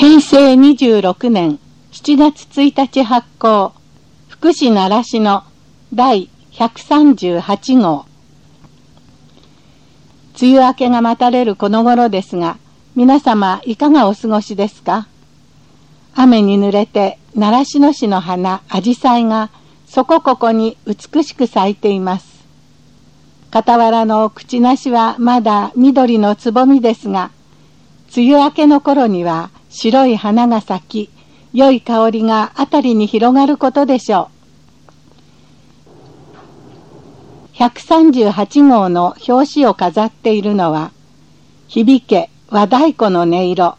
平成26年7月1日発行、福祉習志野第138号。梅雨明けが待たれるこの頃ですが、皆様いかがお過ごしですか？雨に濡れて習志野市の花、アジサイがそこここに美しく咲いています。傍らの口なしはまだ緑のつぼみですが、梅雨明けの頃には白い花が咲き、良い香りがあたりに広がることでしょう。138号の表紙を飾っているのは、響け和太鼓の音色。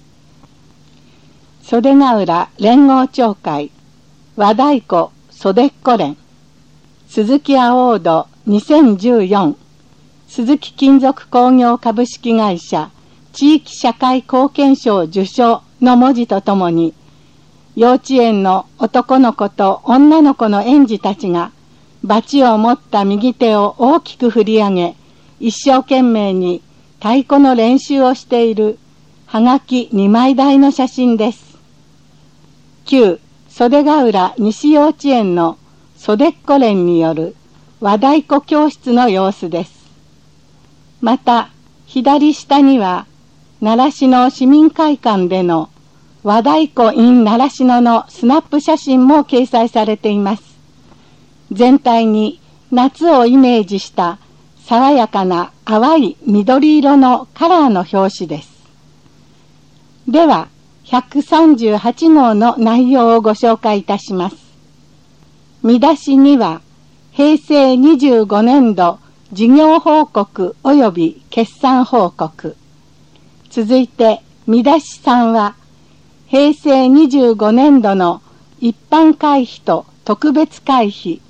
袖ヶ浦連合町会和太鼓袖っこ連鈴木アォード2014鈴木金属工業株式会社地域社会貢献賞受賞の文字とともに、幼稚園の男の子と女の子の園児たちがバチを持った右手を大きく振り上げ、一生懸命に太鼓の練習をしているはがき2枚台の写真です。旧袖ヶ浦西幼稚園の袖っこ連による和太鼓教室の様子です。また左下には習志野市民会館での和太鼓 in 習志野のスナップ写真も掲載されています。全体に夏をイメージした爽やかな淡い緑色のカラーの表紙です。では138号の内容をご紹介いたします。見出しには平成25年度事業報告及び決算報告。続いて見出し3は平成25年度の一般会費と特別会費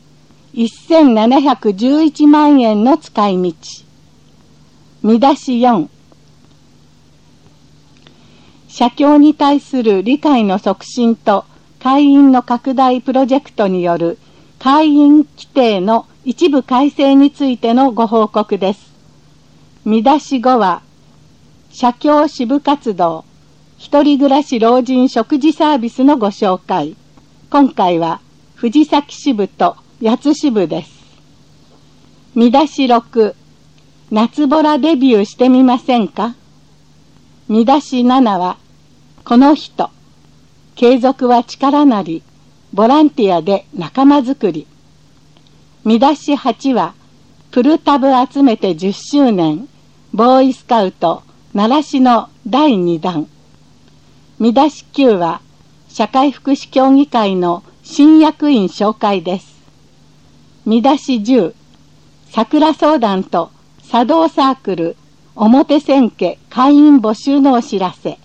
1711万円の使い道。見出し4、社協に対する理解の促進と会員の拡大プロジェクトによる会員規定の一部改正についてのご報告です。見出し5は社協支部活動、一人暮らし老人食事サービスのご紹介。今回は藤崎支部と八津支部です。見出し6、夏ボラデビューしてみませんか？見出し7は、この人、継続は力なり、ボランティアで仲間づくり。見出し8は、プルタブ集めて10周年、ボーイスカウト、習志野第2弾。見出し9は、社会福祉協議会の新役員紹介です。見出し10、桜相談と茶道サークル、表千家会員募集のお知らせ。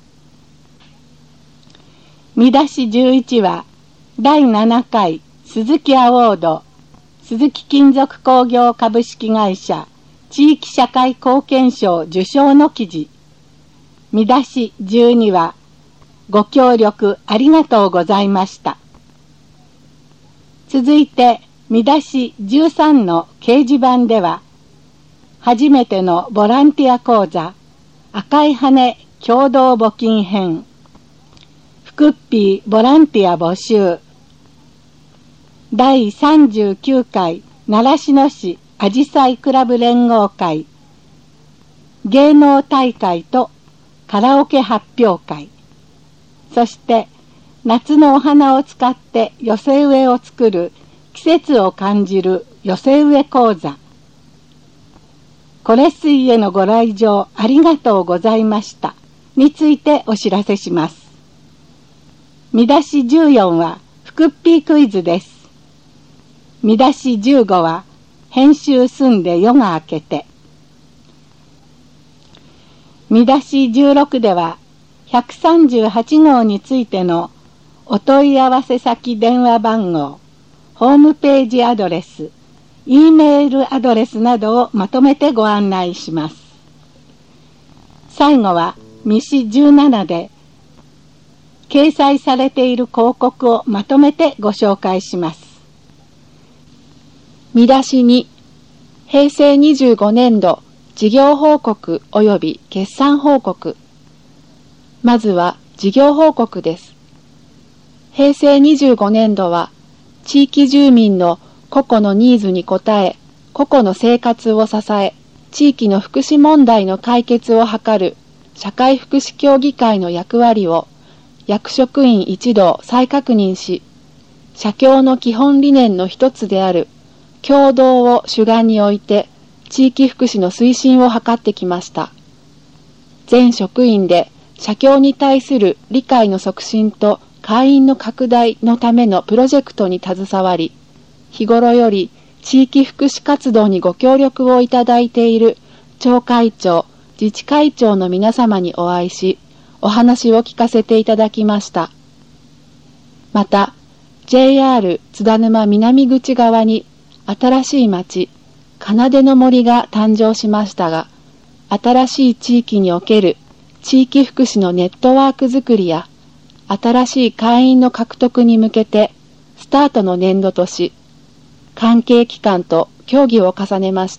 見出し11は第7回鈴木アォード鈴木金属工業株式会社地域社会貢献賞受賞の記事。見出し12はご協力ありがとうございました。続いて見出し13の掲示板では初めてのボランティア講座赤い羽共同募金編フクッピーボランティア募集第39回習志野市あじさいクラブ連合会芸能大会とカラオケ発表会、そして夏のお花を使って寄せ植えを作る季節を感じる寄せ植え講座。これ水へのご来場ありがとうございましたについてお知らせします。見出し14はフクッピークイズです。見出し15は編集済んで夜が明けて。見出し16では138号についてのお問い合わせ先電話番号、ホームページアドレス、Eメールアドレスなどをまとめてご案内します。最後は見出し17で掲載されている広告をまとめてご紹介します。 見出し2、平成25年度事業報告及び決算報告。まずは事業報告です。平成25年度は、地域住民の個々のニーズに応え、個々の生活を支え、地域の福祉問題の解決を図る社会福祉協議会の役割を役職員一同再確認し、社協の基本理念の一つである協働を主眼に置いて地域福祉の推進を図ってきました。全職員で社協に対する理解の促進と会員の拡大のためのプロジェクトに携わり、日頃より地域福祉活動にご協力をいただいている町会長、自治会長の皆様にお会いし、お話を聞かせていただきました。また、JR 津田沼南口側に新しい町、奏の森が誕生しましたが、新しい地域における地域福祉のネットワークづくりや、新しい会員の獲得に向けてスタートの年度とし、関係機関と協議を重ねました。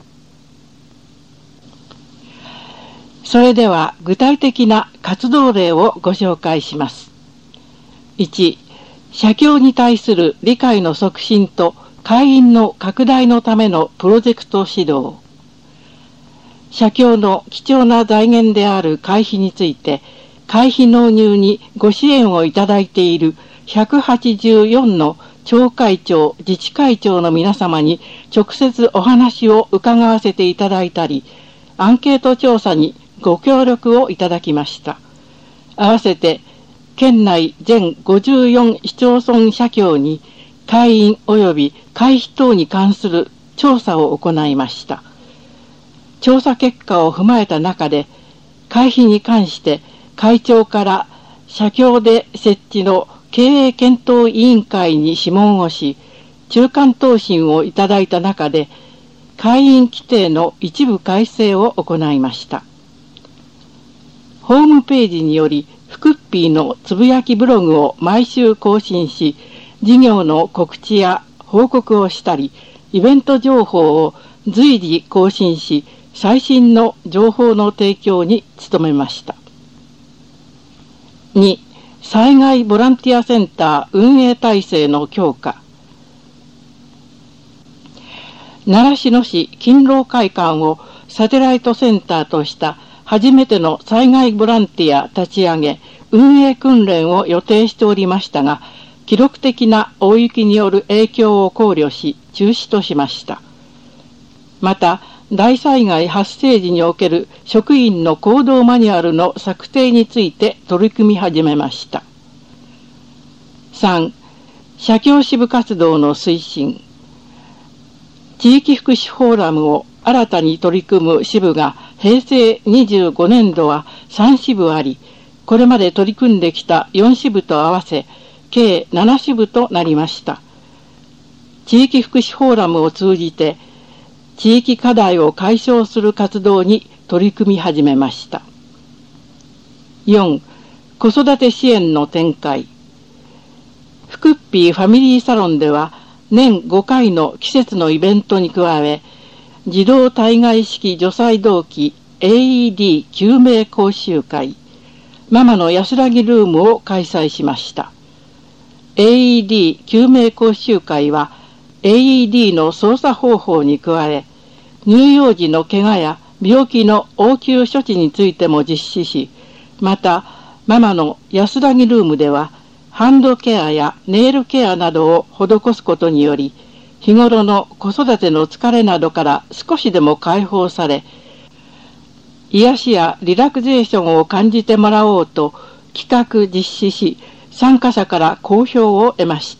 それでは具体的な活動例をご紹介します。1、社協に対する理解の促進と会員の拡大のためのプロジェクト指導。社協の貴重な財源である会費について、会費納入にご支援をいただいている184の町会長、自治会長の皆様に直接お話を伺わせていただいたり、アンケート調査にご協力をいただきました。合わせて、県内全54市町村社協に会員及び会費等に関する調査を行いました。調査結果を踏まえた中で、会費に関して会長から社協で設置の経営検討委員会に諮問をし、中間答申をいただいた中で、会員規定の一部改正を行いました。ホームページにより、フクッピーのつぶやきブログを毎週更新し、事業の告知や報告をしたり、イベント情報を随時更新し、最新の情報の提供に努めました。2、災害ボランティアセンター運営体制の強化。習志野市勤労会館をサテライトセンターとした初めての災害ボランティア立ち上げ、運営訓練を予定しておりましたが、記録的な大雪による影響を考慮し、中止としました。また、大災害発生時における職員の行動マニュアルの策定について取り組み始めました。3、社協支部活動の推進。地域福祉フォーラムを新たに取り組む支部が平成25年度は3支部あり、これまで取り組んできた4支部と合わせ、計7支部となりました。地域福祉フォーラムを通じて、地域課題を解消する活動に取り組み始めました。4、子育て支援の展開。フクッピーファミリーサロンでは、年5回の季節のイベントに加え、自動体外式除細動器 AED 救命講習会、ママの安らぎルームを開催しました。AED 救命講習会は、AED の操作方法に加え、乳幼児の怪我や病気の応急処置についても実施し、また、ママの安らぎルームでは、ハンドケアやネイルケアなどを施すことにより、日頃の子育ての疲れなどから少しでも解放され、癒しやリラクゼーションを感じてもらおうと企画実施し、参加者から好評を得ました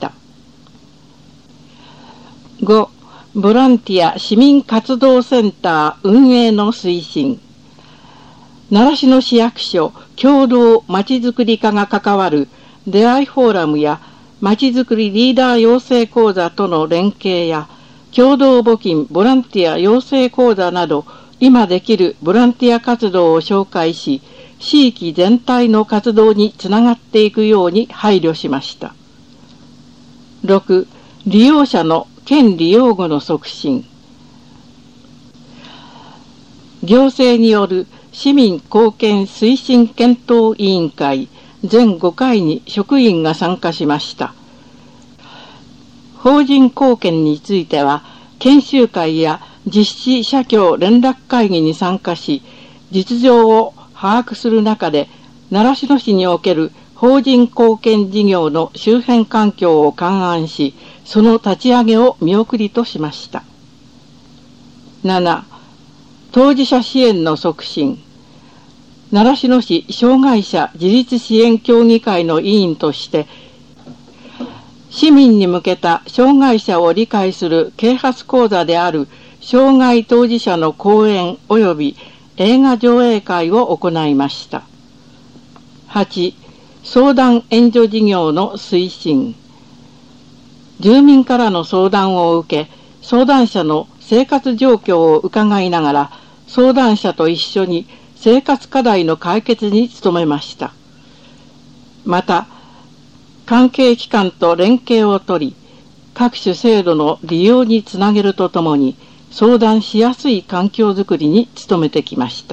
。5、ボランティア市民活動センター運営の推進。習志野市役所共同まちづくり課が関わる出会いフォーラムやまちづくりリーダー養成講座との連携や共同募金ボランティア養成講座など今できるボランティア活動を紹介し、地域全体の活動につながっていくように配慮しました。6、利用者の権利擁護の促進。行政による市民貢献推進検討委員会全5回に職員が参加しました。法人貢献については、研修会や実施社協連絡会議に参加し、実情を把握する中で、習志野市における法人貢献事業の周辺環境を勘案し、その立ち上げを見送りとしました。7. 当事者支援の促進。習志野市障害者自立支援協議会の委員として、市民に向けた障害者を理解する啓発講座である障害当事者の講演及び映画上映会を行いました。8. 相談援助事業の推進。住民からの相談を受け、相談者の生活状況を伺いながら、相談者と一緒に生活課題の解決に努めました。また、関係機関と連携を取り、各種制度の利用につなげるとともに、相談しやすい環境づくりに努めてきました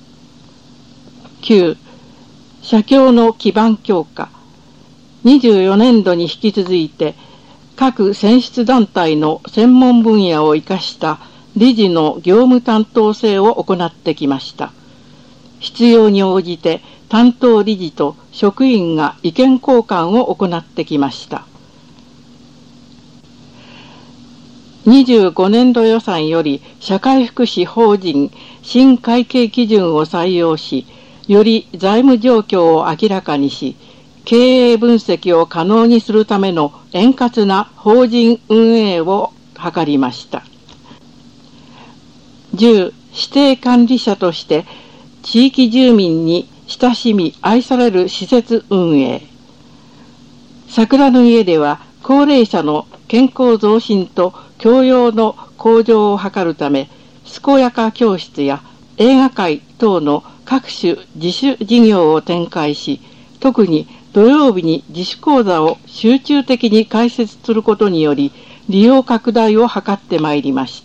。9. 社協の基盤強化。24年度に引き続いて、各選出団体の専門分野を生かした理事の業務担当制を行ってきました。必要に応じて担当理事と職員が意見交換を行ってきました。25年度予算より社会福祉法人新会計基準を採用し、より財務状況を明らかにし、経営分析を可能にするための円滑な法人運営を図りました。10. 指定管理者として地域住民に親しみ愛される施設運営。桜の家では高齢者の健康増進と教養の向上を図るため、健やか教室や映画会等の各種自主事業を展開し、特に土曜日に自主講座を集中的に開設することにより、利用拡大を図ってまいりました。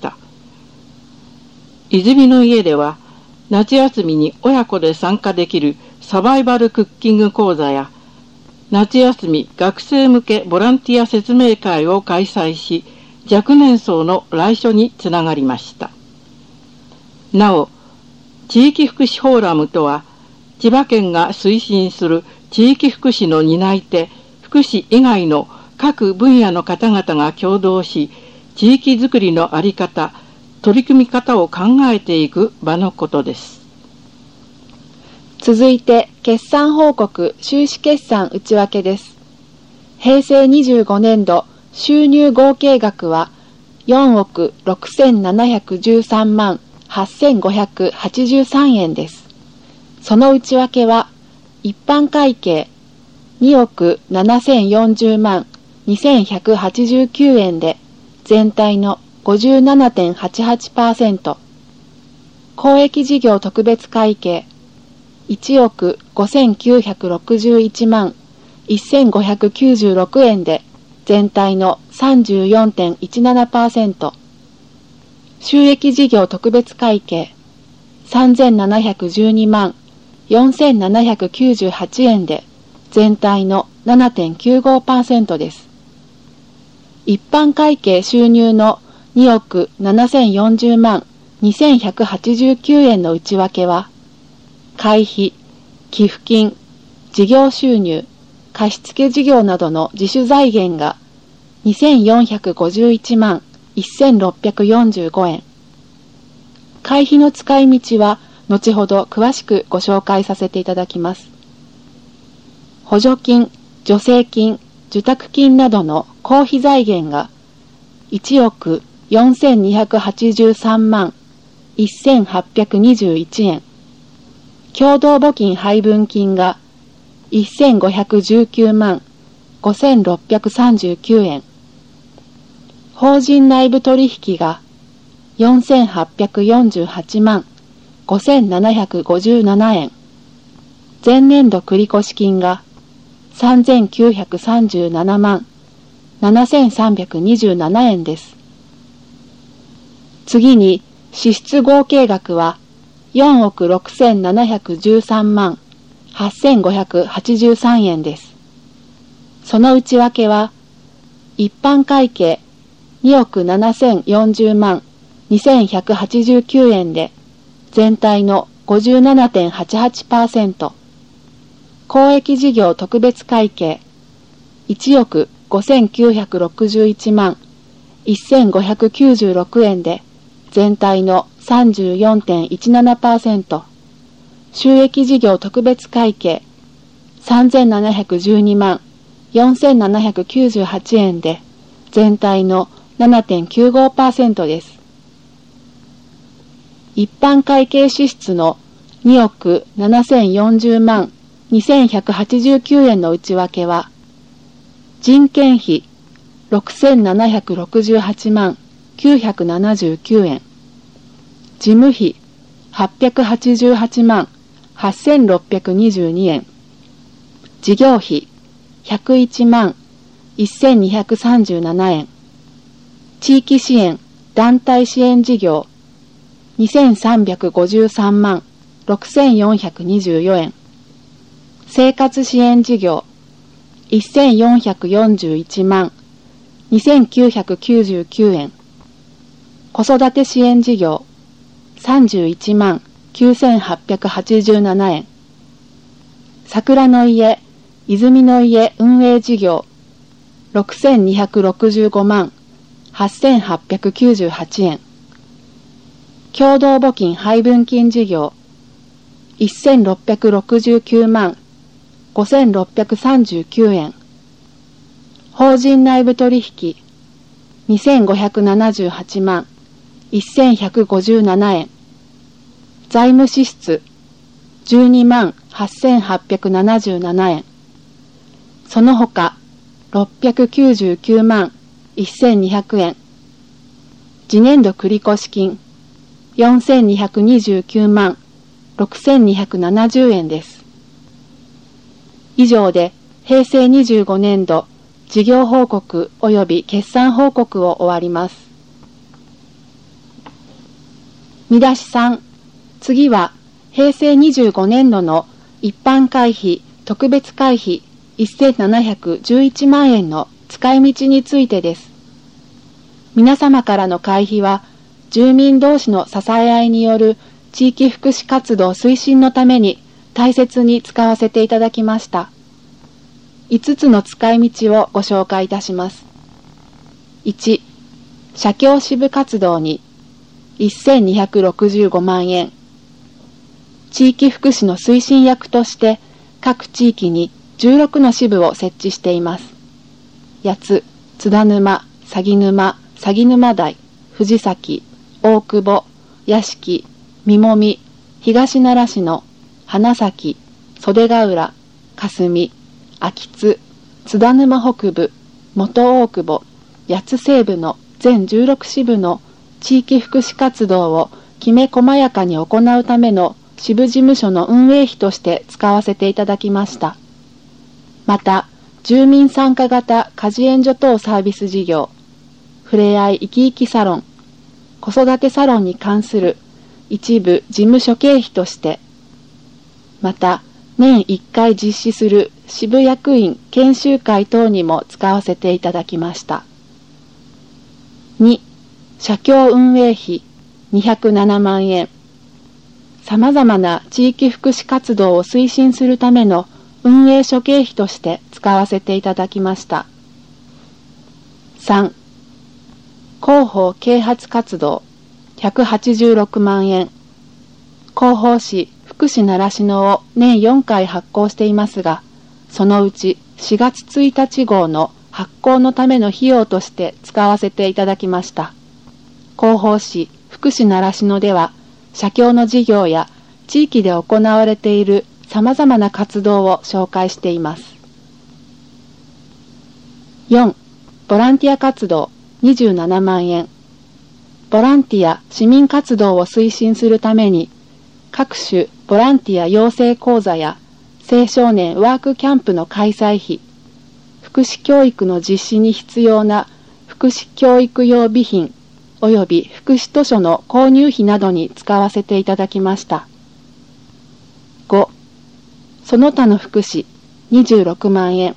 泉の家では、夏休みに親子で参加できるサバイバルクッキング講座や、夏休み学生向けボランティア説明会を開催し、若年層の来所につながりました。なお、地域福祉フォーラムとは、千葉県が推進する地域福祉の担い手、福祉以外の各分野の方々が共同し、地域づくりの在り方、取り組み方を考えていく場のことです。 続いて、決算報告収支決算内訳です。平成25年度収入合計額は4億6713万8583円です。その内訳は、一般会計2億7040万2189円で全体の 57.88%、公益事業特別会計1億5961万1596円で全体の 34.17%、収益事業特別会計3712万4798円で全体の 7.95% です。一般会計収入の2億7040万2189円の内訳は、会費、寄付金、事業収入、貸付事業などの自主財源が2451万1645円。会費の使い道は後ほど詳しくご紹介させていただきます。補助金、助成金、受託金などの公費財源が1億4283万1821円。共同募金配分金が1519万5639円。法人内部取引が4848万5757円。前年度繰越金が3937万7327円です。次に支出合計額は 4億6713万8583円です。その内訳は、一般会計2億7040万2189円で、全体の 57.88%、公益事業特別会計1億5961万1596円で、全体の 34.17%、収益事業特別会計3712万4798円で、全体の 7.95% です。一般会計支出の2億7040万2189円の内訳は、人件費6768万979円、事務費888万8622円、事業費101万1237円、地域支援団体支援事業2353万6424円、生活支援事業1441万2999円、子育て支援事業31万9887円、桜の家、泉の家運営事業6265万8898円、共同募金配分金事業1669万5639円、法人内部取引2578万1157円、財務支出12万8877円、その他699万1200円、次年度繰越金4229万6270円です。以上で平成25年度事業報告及び決算報告を終わります。見出し3、次は平成25年度の一般会費特別会費1711万円の使い道についてです。皆様からの会費は住民同士の支え合いによる地域福祉活動推進のために大切に使わせていただきました。5つの使い道をご紹介いたします。1、社協支部活動に1265万円。地域福祉の推進役として各地域に16の支部を設置しています。八津、津田沼、鷺沼、鷺沼台、藤崎、大久保、屋敷、三籾、東習志野、花咲、袖ヶ浦、霞、秋津、津田沼北部、元大久保、八津西部の全16支部の地域福祉活動をきめ細やかに行うための支部事務所の運営費として使わせていただきました。また、住民参加型家事援助等サービス事業、ふれあいいきいきサロン、子育てサロンに関する一部事務所経費として、また、年1回実施する支部役員研修会等にも使わせていただきました。2、社協運営費207万円。様々な地域福祉活動を推進するための運営諸経費として使わせていただきました。3、広報啓発活動186万円。広報誌福祉習志野を年4回発行していますが、そのうち4月1日号の発行のための費用として使わせていただきました。広報誌福祉習志野では、社協の事業や地域で行われている様々な活動を紹介しています。4. ボランティア活動27万円。ボランティア市民活動を推進するために、各種ボランティア養成講座や青少年ワークキャンプの開催費、福祉教育の実施に必要な福祉教育用備品及び福祉図書の購入費などに使わせていただきました。5、その他の福祉26万円。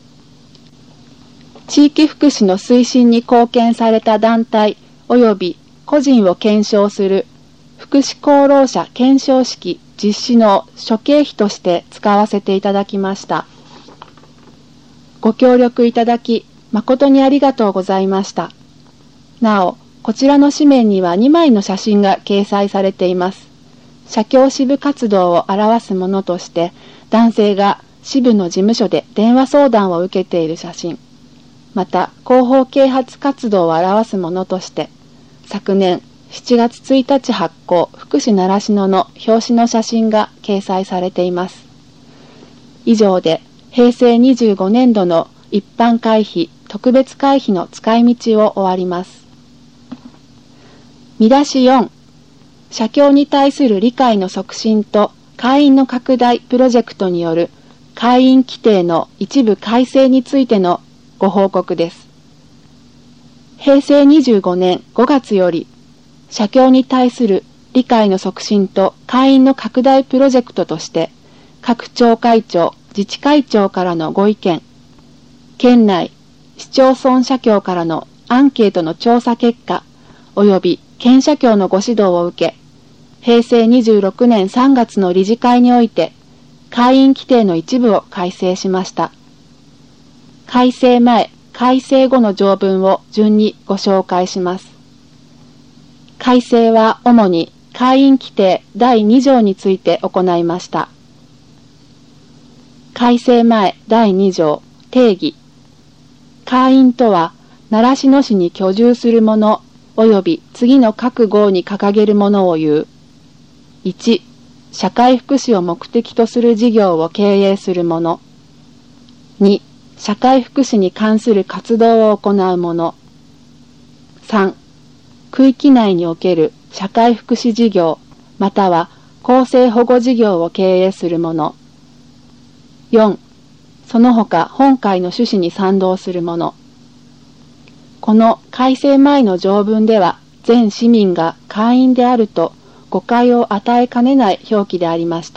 地域福祉の推進に貢献された団体及び個人を顕彰する福祉功労者顕彰式実施の諸経費として使わせていただきました。ご協力いただき誠にありがとうございました。なお、こちらの紙面には2枚の写真が掲載されています。社協支部活動を表すものとして、男性が支部の事務所で電話相談を受けている写真、また広報啓発活動を表すものとして、昨年7月1日発行福祉習志野の表紙の写真が掲載されています。以上で平成25年度の一般会費、特別会費の使い道を終わります。見出し4、社協に対する理解の促進と会員の拡大プロジェクトによる会員規定の一部改正についてのご報告です。平成25年5月より、社協に対する理解の促進と会員の拡大プロジェクトとして、各町会長、自治会長からのご意見、県内、市町村社協からのアンケートの調査結果、及び県社協のご指導を受け、平成26年3月の理事会において、会員規定の一部を改正しました。改正前、改正後の条文を順にご紹介します。改正は主に会員規定第2条について行いました。改正前第2条定義。会員とは、習志野市に居住する者及び次の各号に掲げるものを言う。1、社会福祉を目的とする事業を経営する者。2、社会福祉に関する活動を行う者。3、区域内における社会福祉事業または公正保護事業を経営する者。4、その他本会の趣旨に賛同する者。この改正前の条文では全市民が会員であると誤解を与えかねない表記でありました。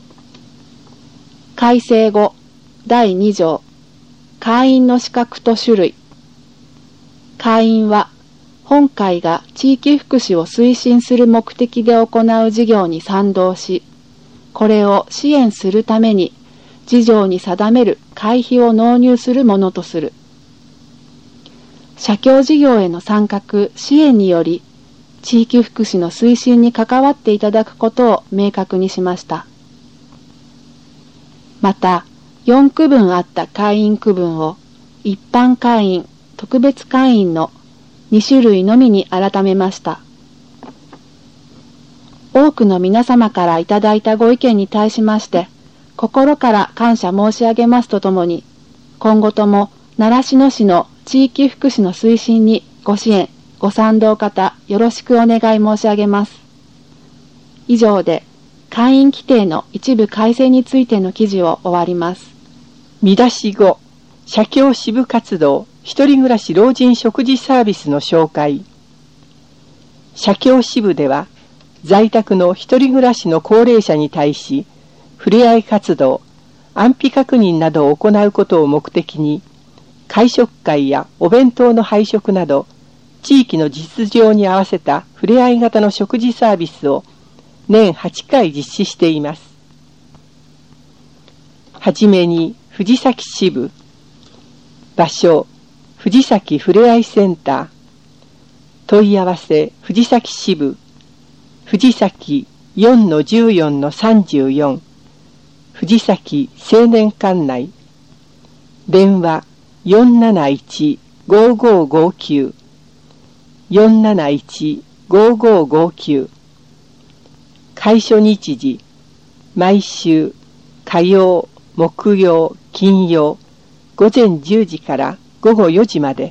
改正後第2条会員の資格と種類。会員は本会が地域福祉を推進する目的で行う事業に賛同し、これを支援するために事業に定める会費を納入するものとする。社協事業への参画・支援により、地域福祉の推進に関わっていただくことを明確にしました。また、4区分あった会員区分を一般会員、特別会員の2種類のみに改めました。多くの皆様からいただいたご意見に対しまして、心から感謝申し上げますとともに、今後とも習志野市の地域福祉の推進にご支援、ご賛同方よろしくお願い申し上げます。以上で会員規定の一部改正についての記事を終わります。 見出し5、社協支部活動、一人暮らし老人食事サービスの紹介。社協支部では、在宅の一人暮らしの高齢者に対し、ふれあい活動、安否確認などを行うことを目的に、会食会やお弁当の配食など、地域の実情に合わせたふれあい型の食事サービスを年8回実施しています。はじめに藤崎支部、場所、藤崎ふれあいセンター、問い合わせ藤崎支部、藤崎 4-14-34、藤崎青年館内、電話471-5559、471-5559、会所日時、毎週火曜、木曜、金曜、午前10時から午後4時まで。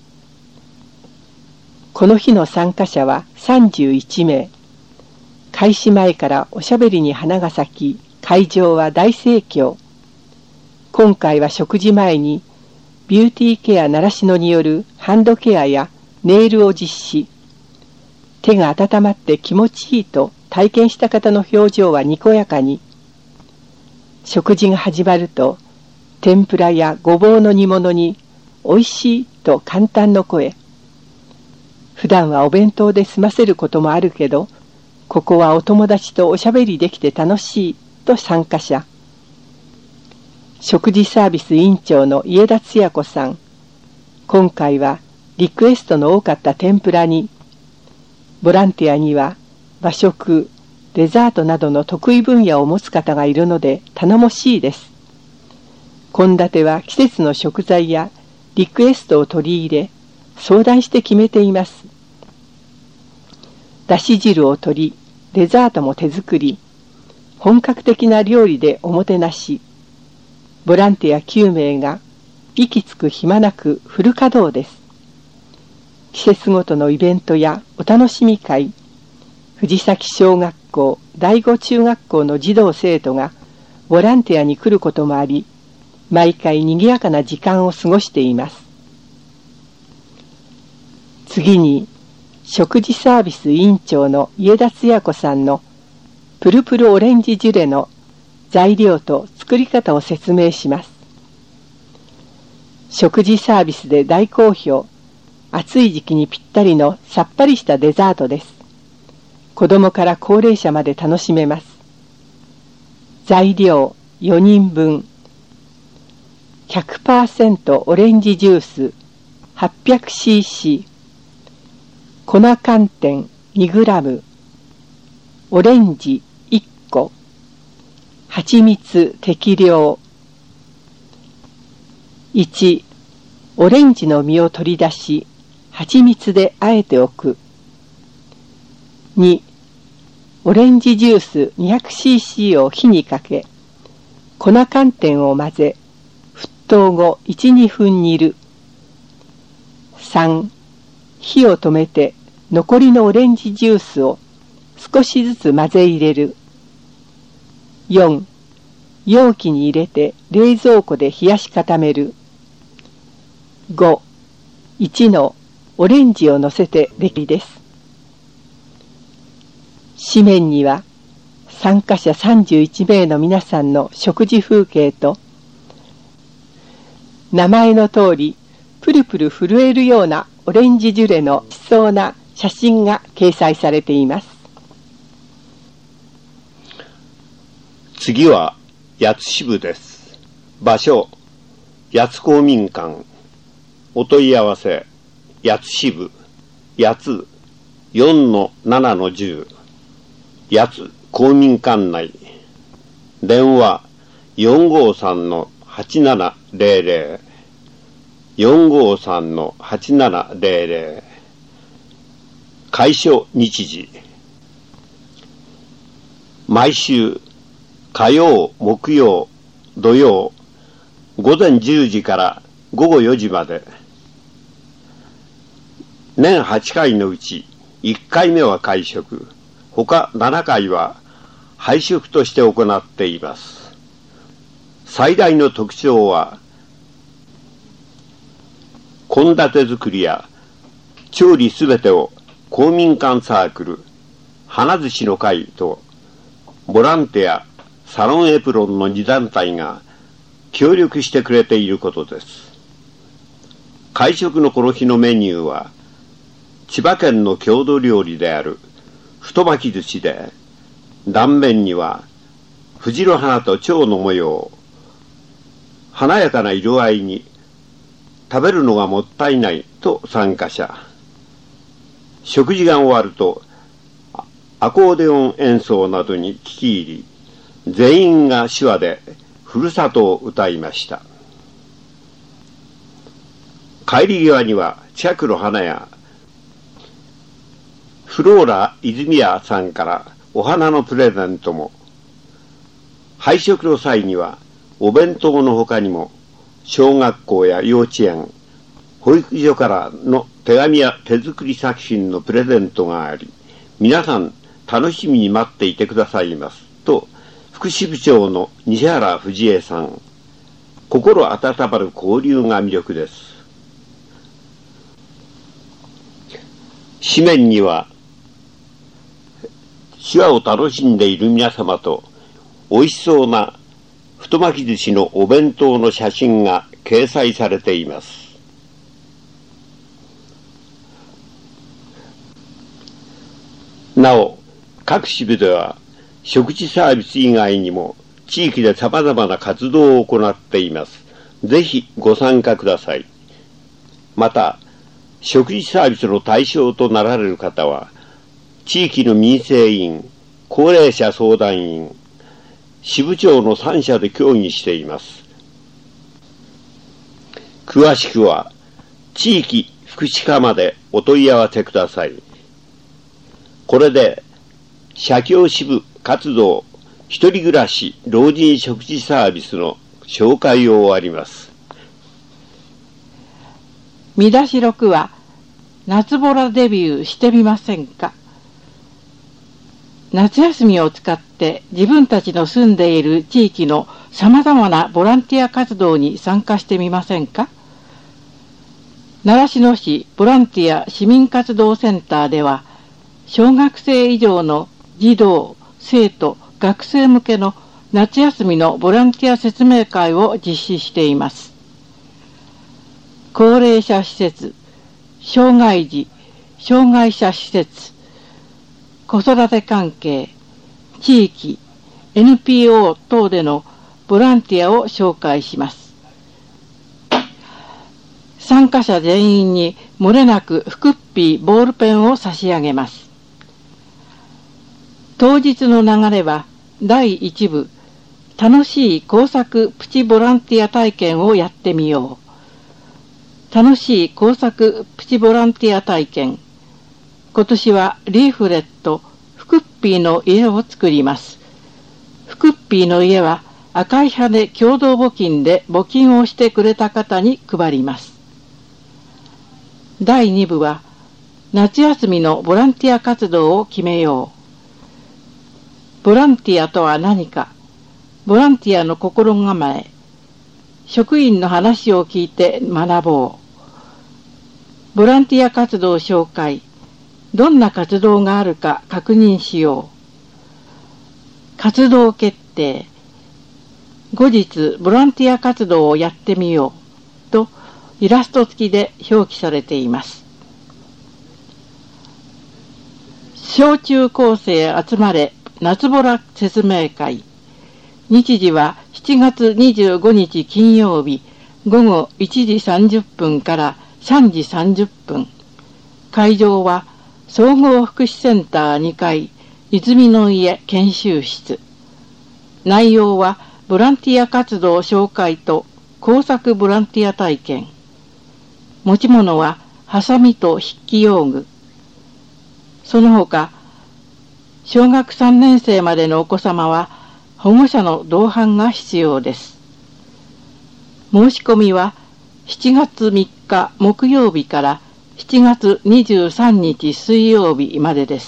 この日の参加者は31名。開始前からおしゃべりに花が咲き、会場は大盛況。今回は食事前にビューティーケア習志野によるハンドケアやネイルを実施。手が温まって気持ちいいと体験した方の表情はにこやかに。食事が始まると、天ぷらやごぼうの煮物においしいと簡単の声。普段はお弁当で済ませることもあるけど、ここはお友達とおしゃべりできて楽しいと参加者。食事サービス委員長の家田つや子さん。今回はリクエストの多かった天ぷらに、ボランティアには和食、デザートなどの得意分野を持つ方がいるので頼もしいです。献立は季節の食材やリクエストを取り入れ、相談して決めています。だし汁を取り、デザートも手作り、本格的な料理でおもてなし。ボランティア9名が息つく暇なくフル稼働です。季節ごとのイベントやお楽しみ会、藤崎小学校、第五中学校の児童生徒がボランティアに来ることもあり、毎回賑やかな時間を過ごしています。次に、食事サービス委員長の家田つや子さんのプルプルオレンジジュレの材料と作り方を説明します。食事サービスで大好評、暑い時期にぴったりのさっぱりしたデザートです。子供から高齢者まで楽しめます。材料4人分。100% オレンジジュース 800cc、 粉寒天 2g、 オレンジ1個、蜂蜜適量。1、オレンジの実を取り出し、蜂蜜で和えておく。2、オレンジジュース 200cc を火にかけ、粉寒天を混ぜ、沸騰後 1,2 分煮る。3、火を止めて残りのオレンジジュースを少しずつ混ぜ入れる。4、容器に入れて冷蔵庫で冷やし固める。5、1のオレンジを乗せて出来です。紙面には参加者31名の皆さんの食事風景と、名前の通りプルプル震えるようなオレンジジュレのしそうな写真が掲載されています。 次は八津支部です。場所、八津公民館。お問い合わせ、八津支部、八津 4-7-10、八津公民館内。電話 453-8700、453-8700。開所日時。毎週火曜、木曜、土曜、午前10時から午後4時まで。年8回のうち1回目は会食、他7回は配食として行っています。最大の特徴は、献立作りや調理すべてを公民館サークル、花寿司の会と、ボランティア、サロンエプロンの2団体が協力してくれていることです。会食のこの日のメニューは、千葉県の郷土料理である太巻き寿司で、断面には藤の花と蝶の模様、華やかな色合いに食べるのがもったいないと参加者。食事が終わるとアコーディオン演奏などに聞き入り、全員が手話でふるさとを歌いました。帰り際には近くの花屋フローラ泉屋さんからお花のプレゼントも。配食の際にはお弁当の他にも小学校や幼稚園、保育所からの手紙や手作り作品のプレゼントがあり、皆さん楽しみに待っていてくださいますと、福祉部長の西原藤江さん。心温まる交流が魅力です。 紙面には手話を楽しんでいる皆様と美味しそうな太巻き寿司のお弁当の写真が掲載されています。なお、各支部では食事サービス以外にも地域で様々な活動を行っています。ぜひご参加ください。また、食事サービスの対象となられる方は、地域の民生委員、高齢者相談員、支部長の3者で協議しています。詳しくは、地域福祉課までお問い合わせください。これで、社協支部活動一人暮らし老人食事サービスの紹介を終わります。 見出し6は、夏ボラデビューしてみませんか。夏休みを使って自分たちの住んでいる地域のさまざまなボランティア活動に参加してみませんか。習志野市ボランティア市民活動センターでは、小学生以上の児童、生徒、学生向けの夏休みのボランティア説明会を実施しています。高齢者施設、障害児、障害者施設、子育て関係、地域、NPO 等でのボランティアを紹介します。参加者全員に漏れなくフクッピーボールペンを差し上げます。当日の流れは第1部、楽しい工作プチボランティア体験をやってみよう。楽しい工作プチボランティア体験。今年はリーフレット、フクッピーの家を作ります。フクッピーの家は赤い羽共同募金で募金をしてくれた方に配ります。第2部は夏休みのボランティア活動を決めよう。ボランティアとは何か、ボランティアの心構え、職員の話を聞いて学ぼう。ボランティア活動紹介、どんな活動があるか確認しよう。活動決定、後日ボランティア活動をやってみようとイラスト付きで表記されています。小中高生集まれ夏ボラ説明会。日時は7月25日金曜日午後1時30分から3時30分。会場は総合福祉センター2階泉の家研修室。内容はボランティア活動紹介と工作ボランティア体験。持ち物はハサミと筆記用具。その他、小学3年生までのお子様は保護者の同伴が必要です。申し込みは7月3日木曜日から7月23日水曜日までです。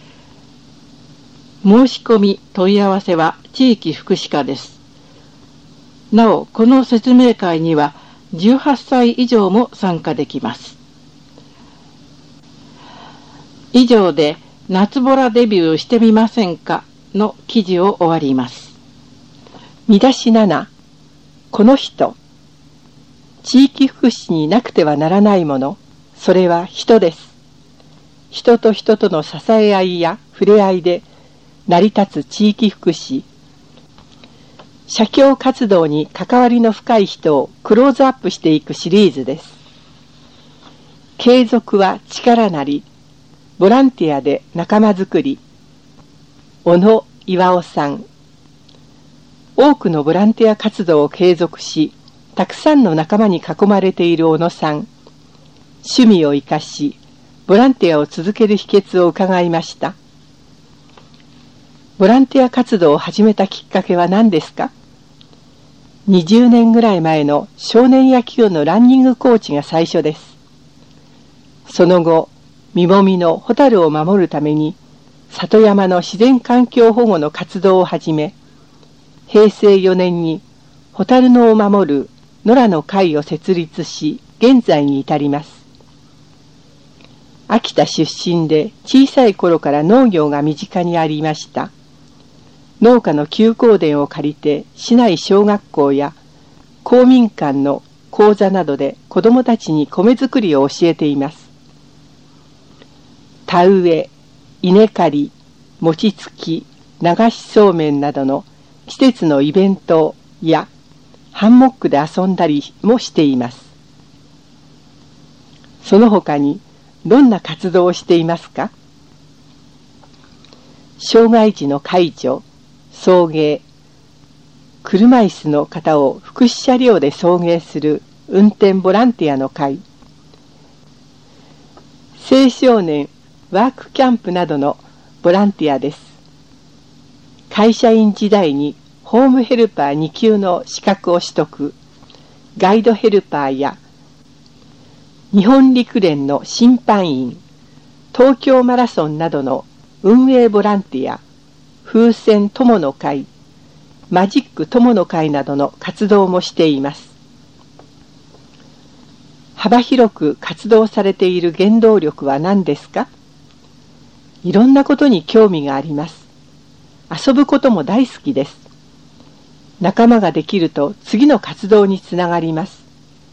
申し込み問い合わせは地域福祉課です。なお、この説明会には18歳以上も参加できます。以上で夏ボラデビューしてみませんかの記事を終わります。 見出し7、この人。地域福祉になくてはならないもの、それは人です。人と人との支え合いや触れ合いで成り立つ地域福祉。社協活動に関わりの深い人をクローズアップしていくシリーズです。継続は力なり、ボランティアで仲間づくり。小野巌さん。多くのボランティア活動を継続し、たくさんの仲間に囲まれている小野さん。趣味を生かし、ボランティアを続ける秘訣を伺いました。ボランティア活動を始めたきっかけは何ですか？20年ぐらい前の少年野球のランニングコーチが最初です。その後、身もみのホタルを守るために、里山の自然環境保護の活動を始め、平成4年にホタル野を守る野良の会を設立し、現在に至ります。 秋田出身で小さい頃から農業が身近にありました。農家の休耕田を借りて市内小学校や公民館の講座などで子どもたちに米作りを教えています。田植え、稲刈り、餅つき、流しそうめんなどの季節のイベントやハンモックで遊んだりもしています。その他にどんな活動をしていますか？障害児の介助、送迎、車椅子の方を福祉車両で送迎する運転ボランティアの会、青少年ワークキャンプなどのボランティアです。会社員時代にホームヘルパー2級の資格を取得、ガイドヘルパーや日本陸連の審判員、東京マラソンなどの運営ボランティア、風船友の会、マジック友の会などの活動もしています。幅広く活動されている原動力は何ですか？いろんなことに興味があります。遊ぶことも大好きです。仲間ができると次の活動につながります。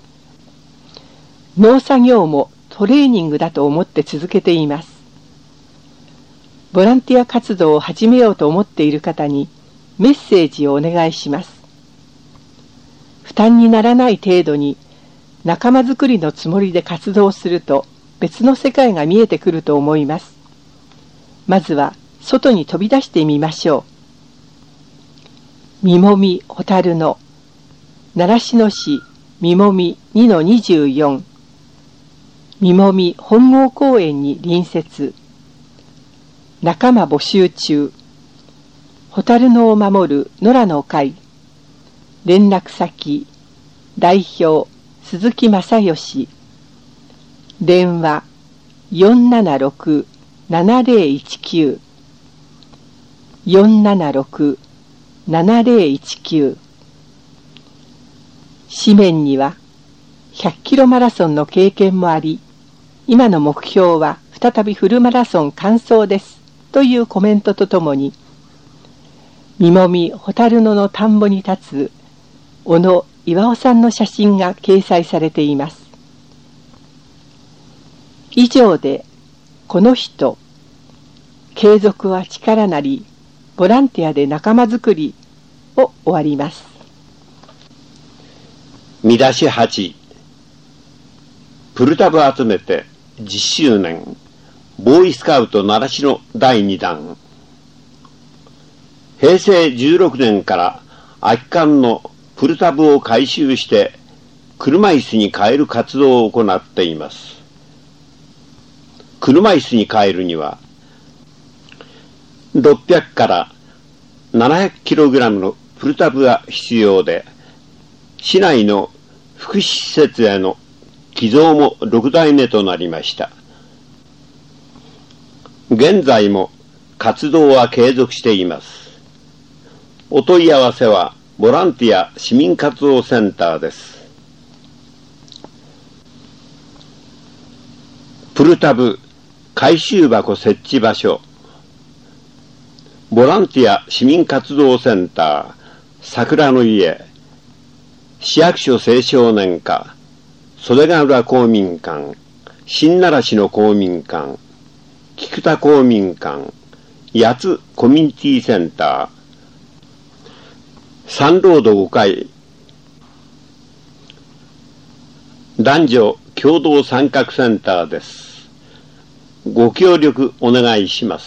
農作業もトレーニングだと思って続けています。ボランティア活動を始めようと思っている方にメッセージをお願いします。負担にならない程度に仲間づくりのつもりで活動すると別の世界が見えてくると思います。まずは外に飛び出してみましょう。みもみほたるの習志野市みもみ 2-24 みもみ本郷公園に隣接。仲間募集中。ホタルノを守る野良の会。連絡先代表鈴木正義。電話 476-7019 476-7019。紙面には100キロマラソンの経験もあり、今の目標は再びフルマラソン完走ですというコメントとともに、みもみほたる野の田んぼに立つ小野巌さんの写真が掲載されています。以上でこの人、継続は力なり、ボランティアで仲間づくりを終わります。 見出し8、プルタブ集めて10周年、ボーイスカウト習志野第2弾。平成16年から空き缶のプルタブを回収して車椅子に変える活動を行っています。車椅子に変えるには600から700キログラムのプルタブが必要で、市内の福祉施設への寄贈も6代目となりました。現在も活動は継続しています。お問い合わせはボランティア市民活動センターです。プルタブ回収箱設置場所、ボランティア市民活動センター桜の家、市役所青少年課、袖ヶ浦公民館、新習志野公民館、菊田公民館、八津コミュニティセンター、サンロード5階、男女共同参画センターです。ご協力お願いします。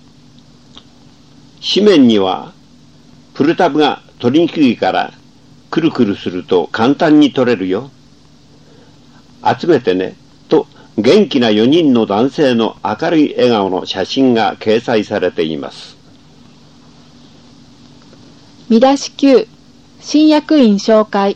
紙面には、プルタブが取りにくいからくるくるすると簡単に取れるよ。集めてね、と元気な4人の男性の明るい笑顔の写真が掲載されています。 見出し9、新役員紹介。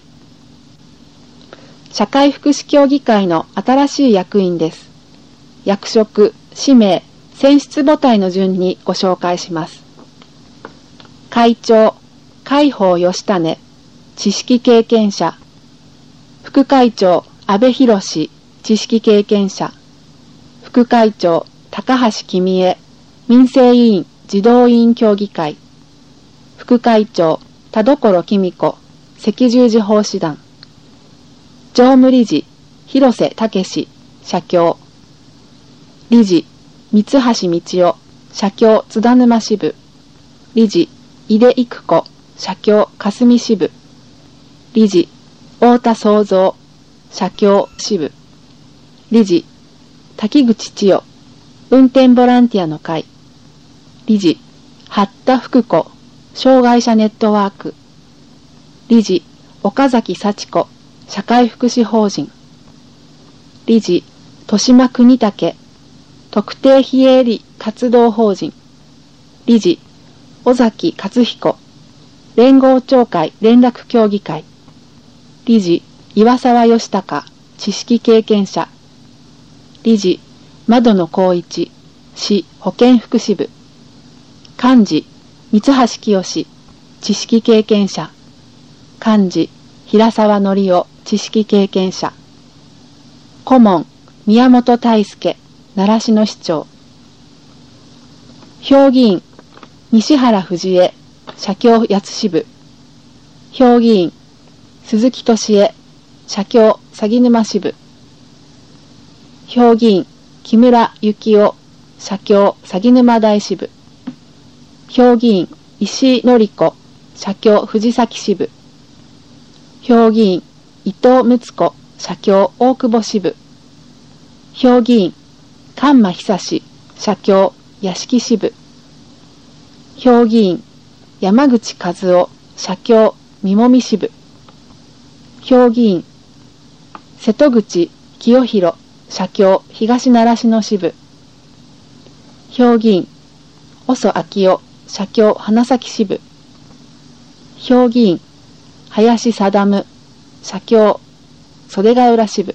社会福祉協議会の新しい役員です。役職、氏名、選出母体の順にご紹介します。会長、海宝義種、知識経験者。副会長、安倍博、知識経験者。 副会長高橋公恵民生委員児童委員協議会、副会長田所公子赤十字奉仕団、常務理事広瀬武史社協、理事三橋道夫社協津田沼支部、理事井出育子社協霞支部、理事太田創造社協支部、理事滝口千代運転ボランティアの会、理事八田福子障害者ネットワーク、理事岡崎幸子社会福祉法人、理事豊島国武特定非営利活動法人、理事尾崎克彦連合町会連絡協議会、理事岩沢義孝知識経験者、理事窓野光一市保健福祉部、幹事三橋清知識経験者、幹事平沢則夫知識経験者、顧問宮本大輔習志野市長、評議員西原藤江社協八支部、評議員鈴木俊恵社協鷺沼支部、評議員木村幸男社協鷺沼大支部、評議員石井典子社協藤崎支部、評議員伊藤睦子社協大久保支部、評議員菅間久志社協屋敷支部、評議員山口和夫社協三籾支部、評議員瀬戸口清弘社協東習志野支部、評議員小曽昭夫社協花咲支部、評議員林定社協袖ヶ浦支部、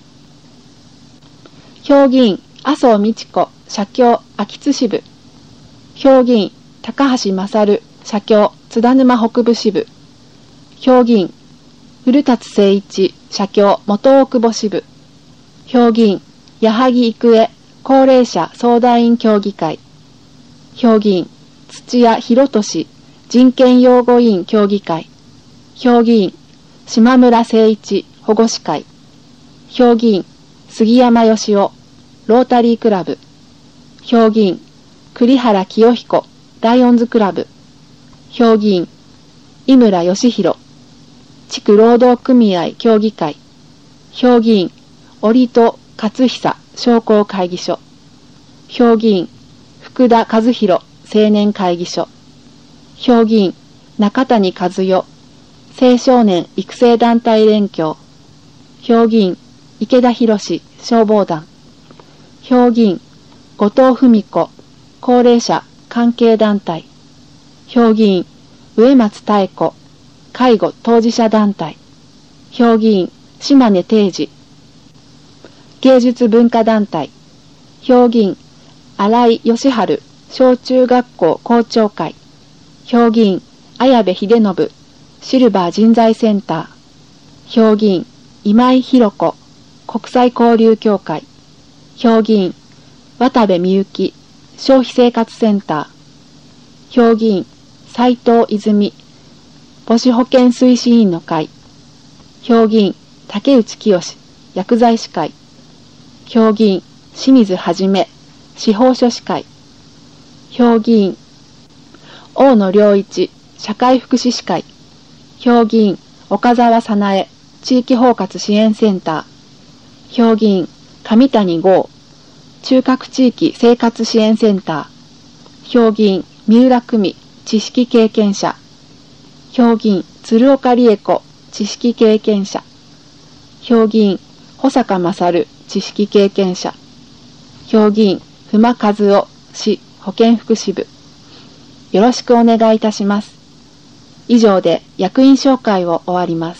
評議員麻生美智子社協秋津支部、評議員高橋勝社協津田沼北部支部、評議員古辰誠一社協元大久保支部、評議員矢作育恵高齢者相談員協議会、評議員土屋博俊人権擁護委員協議会、評議員島村誠一保護司会、評議員杉山義夫ロータリークラブ、評議員栗原清彦ライオンズクラブ、評議員井村義弘地区労働組合協議会、評議員折戸勝久商工会議所、評議員福田和弘青年会議所、評議員中谷和代青少年育成団体連協、評議員池田博消防団、評議員後藤文子高齢者関係団体、評議員植松妙子介護当事者団体、評議員島根定治芸術文化団体、評議員新井義治小中学校校長会、評議員綾部秀信シルバー人材センター、評議員今井博子国際交流協会、評議員渡部美幸消費生活センター、評議員斉藤泉母子保健推進委員の会、評議員竹内清薬剤師会、評議員清水はじめ司法書士会、評議員大野良一社会福祉士会、評議員岡澤早苗地域包括支援センター、評議員上谷剛中核地域生活支援センター、評議員三浦久美知識経験者、評議員鶴岡理恵子知識経験者、評議員保坂勝知識経験者、評議員不間和夫市保健福祉部、よろしくお願いいたします。以上で役員紹介を終わります。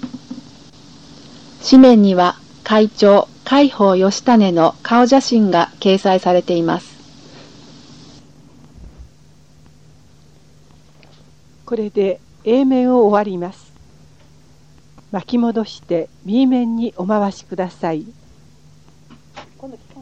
紙面には会長海宝義胤の顔写真が掲載されています。 これで A 面を終わります。巻き戻して B 面にお回しください。今度